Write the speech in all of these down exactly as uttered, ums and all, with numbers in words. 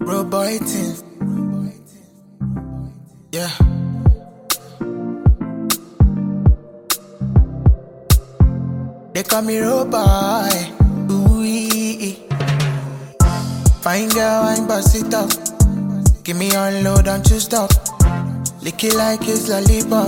Bro boy thing. Yeah. They call me Road Boy. Ooh-wee. Fine girl, I ain't bust it up. Give me on low, don't you stop. Lick it like it's lollipop.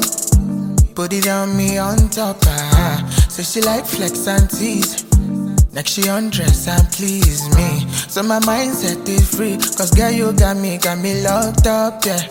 Put it on me on top. Ah. So she like flex and tease. Next she undress and please me. So my mindset is free. Cause girl, you got me, got me locked up, yeah.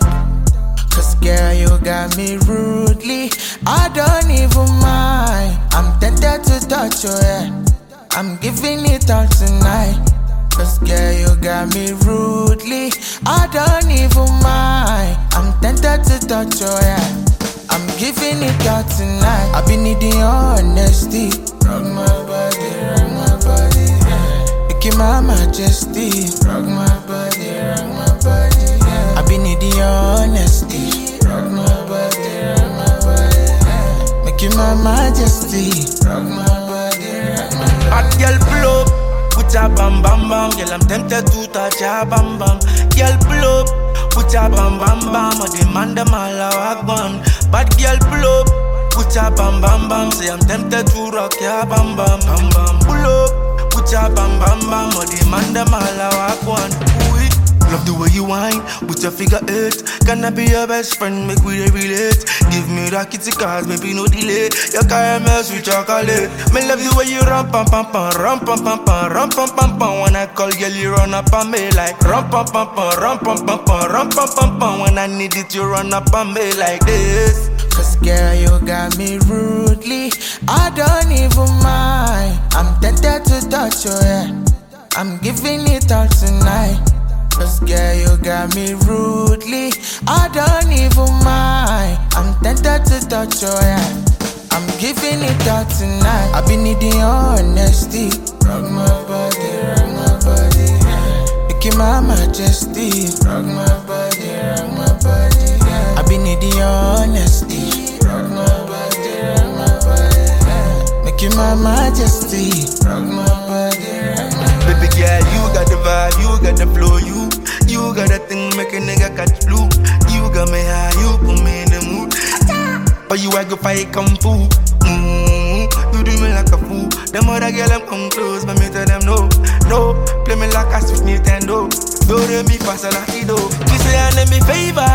Cause girl, you got me rudely. I don't even mind. I'm tempted to touch you, yeah. I'm giving it all tonight. Cause girl, you got me rudely. I don't even mind. I'm tempted to touch you, yeah. I'm giving it all tonight. I be needing your honesty. Rock my body, rock my body, yeah. Making my majesty. Rock my body, rock my body, yeah. I be needing your honesty. Rock my body, rock my body, yeah. Making my majesty. Rock my body, rock my body. Hot girl pull up, put your bam bam bam. Girl, I'm tempted to touch your bam bam. Girl pull up, put your bam bam bam. I demand them all I walk one. Bad girl pull up, put your bam bam bam. Say I'm tempted to rock your bam bam bam bam. Pull up, put your bam bam bam. I demand them all I walk one. Ooh, love the way you whine with your figure eight. Can I be your best friend? Make we relate. Give me that kitty cars, maybe no delay. Your caramels with chocolate. Me love the way you run pam pam pam, run pam pam pam, run pam pam pam. When I call girl, you run up on me like run pam pam pam, run pam pam pam, run pam pam pam. When I need it, you run up on me like this. Cause girl, you got me rudely. I don't even mind. I'm tempted to touch you, yeah. I'm giving it all tonight. Cause girl, you got me rudely. I don't even mind. I'm tempted to touch you, yeah. I'm giving it all tonight. I be needing your honesty. Rock my body, rock my body, yeah. Making my majesty. Rock my body, rock my body, yeah. I be needing your honesty. Rock my body, rock my body, yeah. Making my majesty. Rock my body, rock my body. Baby girl, you got the vibe, you got the flow, you You got that thing make a nigga catch blue. You got me high, you put me in the mood. But you I go fight kung fu. Mm-hmm. You do me like a fool. Them other girl them come close, but me tell them no, no. Play me like a Swiss Nintendo. Do re mi fa sol la si do. She say I need me favor,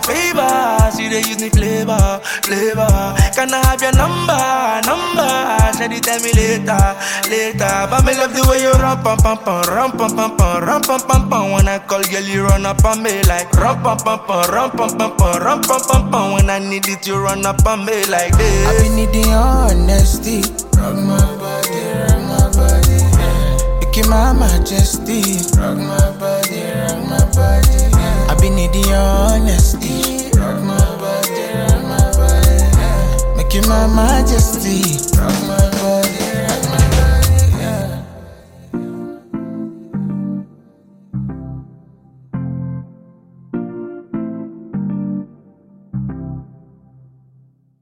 favor. She dey use me flavor, flavor. Can I have your number, number? Shady tell me later, later. But me love the way you run pam pam pam, run pam pam pam, run pam pam pam. When I call girl, you run up on me like run pam pam pam, run pam pam pam, run pam pam pam. When I need it, you run up on me like this. I be needing your honesty. Rock my body, rock my body, yeah. Making my majesty. Rock my body, rock my body, yeah. I be needing your honesty. Rock my body, rock my body, yeah. Making my majesty.